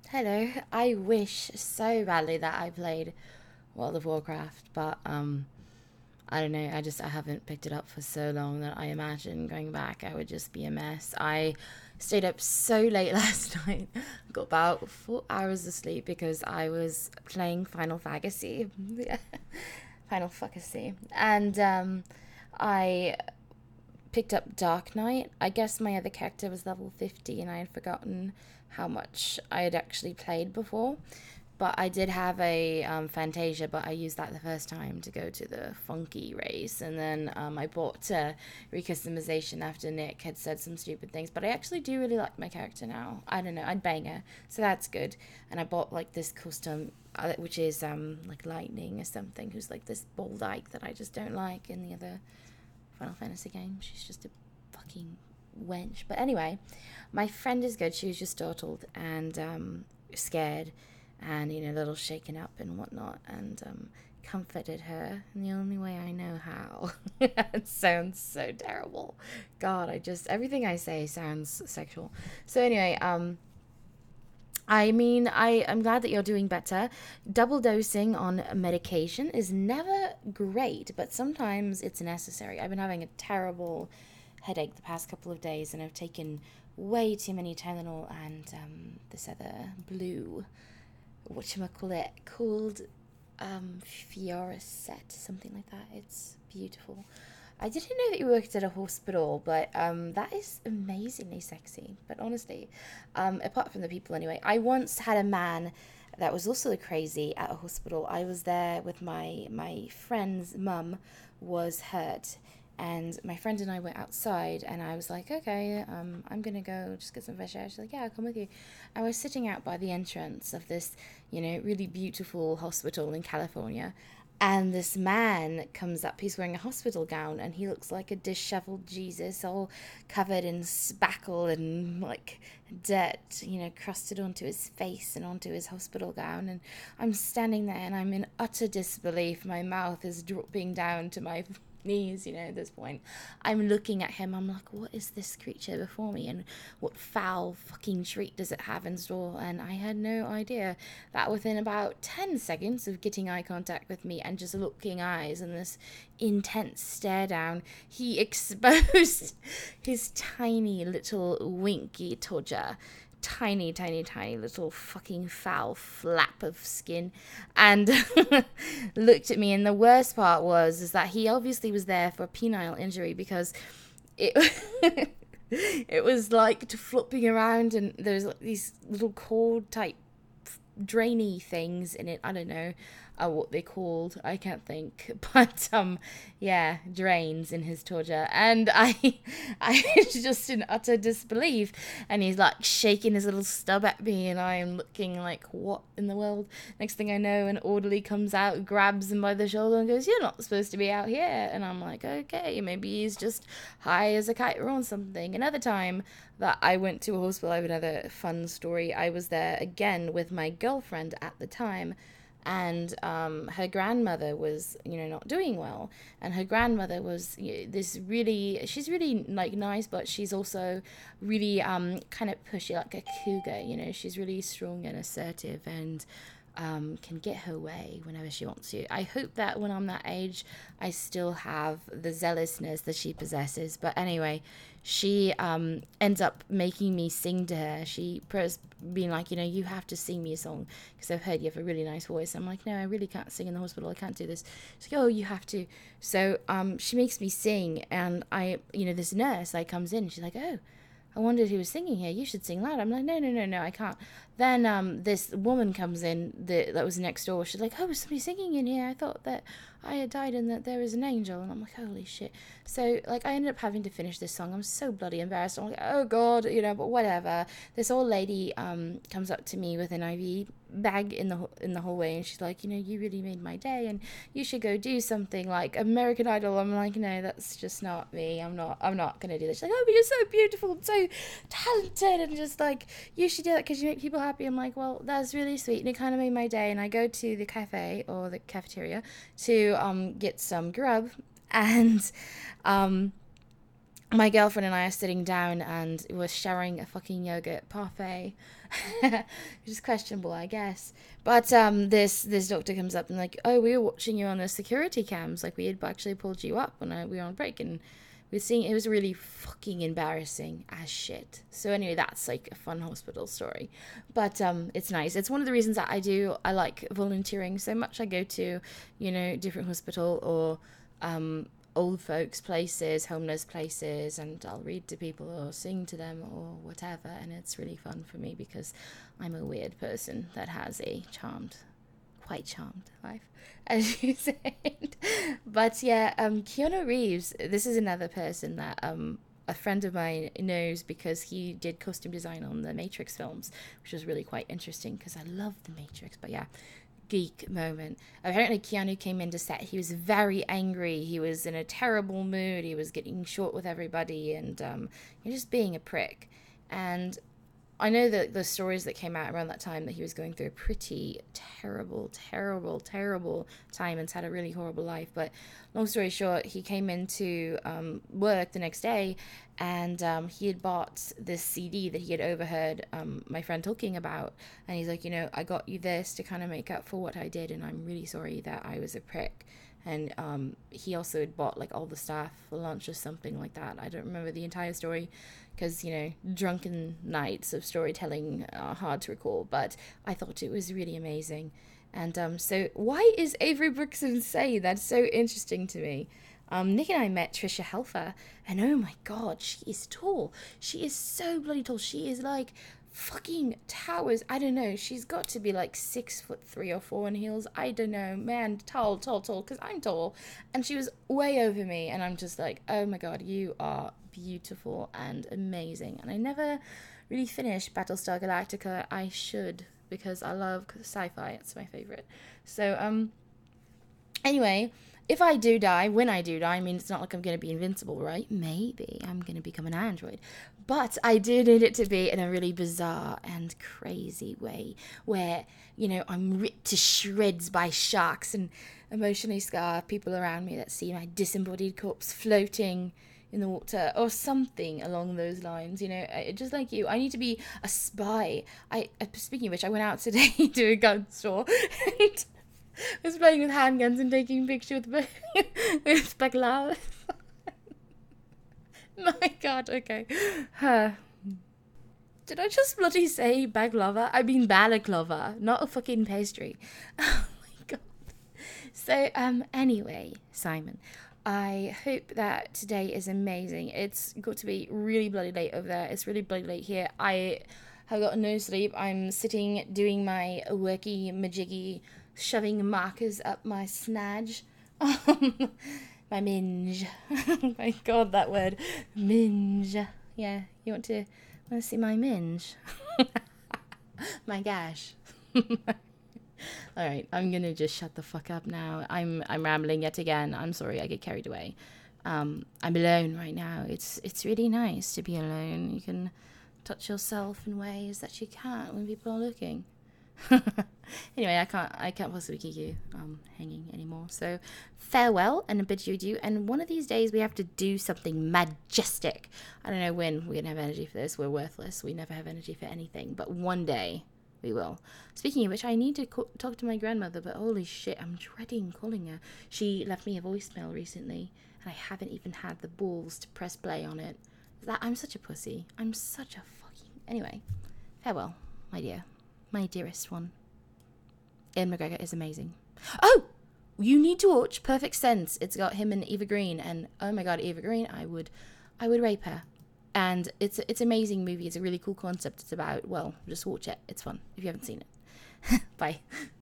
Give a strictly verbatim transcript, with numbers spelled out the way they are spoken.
Hello. I wish so badly that I played World of Warcraft, but um, I don't know. I just I haven't picked it up for so long that I imagine going back I would just be a mess. I stayed up so late last night. Got about four hours of sleep because I was playing Final Fantasy. Final Fantasy, and um, I picked up Dark Knight. I guess my other character was level fifty and I had forgotten how much I had actually played before. But I did have a um, Fantasia, but I used that the first time to go to the funky race. And then um, I bought uh, recustomization after Nick had said some stupid things. But I actually do really like my character now. I don't know, I'd bang her. So that's good. And I bought like this custom, uh, which is um, like Lightning or something, who's like this bald Ike that I just don't like in the other Final Fantasy game. She's just a fucking wench. But anyway, my friend is good. She was just startled and um, scared and, you know, a little shaken up and whatnot, and um, comforted her in the only way I know how. It sounds so terrible. God, I just, everything I say sounds sexual. So anyway, um, I mean, I, I'm glad that you're doing better. Double dosing on medication is never great, but sometimes it's necessary. I've been having a terrible headache the past couple of days, and I've taken way too many Tylenol and um, this other blue, whatchamacallit, called um, Fioricet, something like that. It's beautiful. I didn't know that you worked at a hospital, but um, that is amazingly sexy. But honestly, um, apart from the people anyway, I once had a man that was also crazy at a hospital. I was there with my my friend's mum was hurt, and my friend and I went outside, and I was like, okay, um, I'm gonna go just get some fresh air. She's like, yeah, I'll come with you. I was sitting out by the entrance of this, you know, really beautiful hospital in California, and this man comes up. He's wearing a hospital gown, and he looks like a disheveled Jesus, all covered in spackle and like dirt, you know, crusted onto his face and onto his hospital gown. And I'm standing there, and I'm in utter disbelief. My mouth is dropping down to my knees, you know, at this point. I'm looking at him. I'm like, what is this creature before me? And what foul fucking treat does it have in store? And I had no idea that within about ten seconds of getting eye contact with me and just looking eyes and this intense stare down, he exposed his tiny little winky todger, tiny, tiny, tiny little fucking foul flap of skin, and looked at me. And the worst part was is that he obviously was there for a penile injury, because it it was like flopping around, and there's like these little cord type drainy things in it. I don't know uh, what they called. I can't think. But um, yeah, drains in his torture, and I, I was just in utter disbelief. And he's like shaking his little stub at me, and I am looking like, what in the world? Next thing I know, an orderly comes out, grabs him by the shoulder, and goes, "You're not supposed to be out here." And I'm like, okay, maybe he's just high as a kite or on something. Another time that I went to a hospital, I have another fun story. I was there again with my girlfriend at the time, and um, her grandmother was, you know, not doing well. And her grandmother was, you know, this really, she's really like nice, but she's also really um, kind of pushy, like a cougar, you know. She's really strong and assertive, and um, can get her way whenever she wants to. I hope that when I'm that age, I still have the zealousness that she possesses. But anyway, she um, ends up making me sing to her. She prefers being like, you know, you have to sing me a song because I've heard you have a really nice voice. I'm like, no, I really can't sing in the hospital. I can't do this. She's like, oh, you have to. So um, she makes me sing, and I, you know, this nurse like comes in. And she's like, oh, I wondered who was singing here. You should sing loud. I'm like, no, no, no, no, I can't. Then um, this woman comes in that, that was next door. She's like, oh, is somebody singing in here? I thought that I had died and that there was an angel. And I'm like, holy shit. So, like, I ended up having to finish this song. I'm so bloody embarrassed. I'm like, oh, God, you know, but whatever. This old lady um, comes up to me with an I V bag in the in the hallway, and she's like, you know, you really made my day, and you should go do something like American Idol. I'm like, no, that's just not me. I'm not. I'm not gonna do this. She's like, oh, but you're so beautiful and so talented, and just like you should do that because you make people happy. I'm like, well, that's really sweet, and it kind of made my day. And I go to the cafe or the cafeteria to um get some grub, and um my girlfriend and I are sitting down and we're sharing a fucking yogurt parfait, which is questionable, I guess. But um, this this doctor comes up and like, oh, we were watching you on the security cams, like we had actually pulled you up when I, we were on break, and we were seeing it was really fucking embarrassing as shit. So anyway, that's like a fun hospital story, but um, it's nice. It's one of the reasons that I do I like volunteering so much. I go to, you know, different hospital or um old folks places, homeless places, and I'll read to people or sing to them or whatever, and it's really fun for me because I'm a weird person that has a charmed, quite charmed life, as you said. But yeah, um, Keanu Reeves, this is another person that um a friend of mine knows because he did costume design on the Matrix films, which was really quite interesting because I love the Matrix. But yeah, geek moment. Apparently, Keanu came into set. He was very angry. He was in a terrible mood. He was getting short with everybody and um, he was just being a prick. And I know that the stories that came out around that time that he was going through a pretty terrible, terrible, terrible time and had a really horrible life. But long story short, he came into um, work the next day and um, he had bought this C D that he had overheard um, my friend talking about. And he's like, you know, I got you this to kind of make up for what I did. And I'm really sorry that I was a prick. And um, he also had bought like all the staff for lunch or something like that. I don't remember the entire story because, you know, drunken nights of storytelling are hard to recall. But I thought it was really amazing. And um, so why is Avery Brooks insane? That's so interesting to me. Um, Nick and I met Trisha Helfer, and oh my god, she is tall. She is so bloody tall. She is like fucking towers. I don't know. She's got to be like six foot three or four in heels. I don't know. Man, tall, tall, tall, because I'm tall. And she was way over me, and I'm just like, oh my god, you are beautiful and amazing. And I never really finished Battlestar Galactica. I should, because I love sci-fi. It's my favorite. So, um, anyway, if I do die, when I do die, I mean, it's not like I'm going to be invincible, right? Maybe I'm going to become an android. But I do need it to be in a really bizarre and crazy way where, you know, I'm ripped to shreds by sharks and emotionally scar people around me that see my disembodied corpse floating in the water or something along those lines, you know. Just like you, I need to be a spy. I, speaking of which, I went out today to a gun store and I was playing with handguns and taking pictures with, with baklava. My god, okay. Huh. Did I just bloody say baklava? I mean balaclava, not a fucking pastry. Oh my god. So, um, anyway, Simon, I hope that today is amazing. It's got to be really bloody late over there. It's really bloody late here. I have got no sleep. I'm sitting doing my worky majiggy, shoving markers up my snadge. Um, my minge. Oh my god, that word. Minge. Yeah, you want to want to see my minge? My gosh. Alright, I'm gonna just shut the fuck up now. I'm I'm rambling yet again. I'm sorry, I get carried away. Um, I'm alone right now. It's it's really nice to be alone. You can touch yourself in ways that you can't when people are looking. Anyway, I can't I can't possibly keep you um hanging anymore. So farewell and a bid you adieu. And one of these days we have to do something majestic. I don't know when we're gonna have energy for this. We're worthless. We never have energy for anything. But one day we will. Speaking of which, I need to co- talk to my grandmother, but holy shit, I'm dreading calling her. She left me a voicemail recently, and I haven't even had the balls to press play on it. That I'm such a pussy. I'm such a fucking... Anyway, farewell, my dear. My dearest one. Ian McGregor is amazing. Oh! You need to watch Perfect Sense. It's got him and Eva Green, and oh my god, Eva Green, I would... I would rape her. And it's it's an amazing movie. It's a really cool concept. It's about, well, just watch it. It's fun if you haven't seen it. Bye.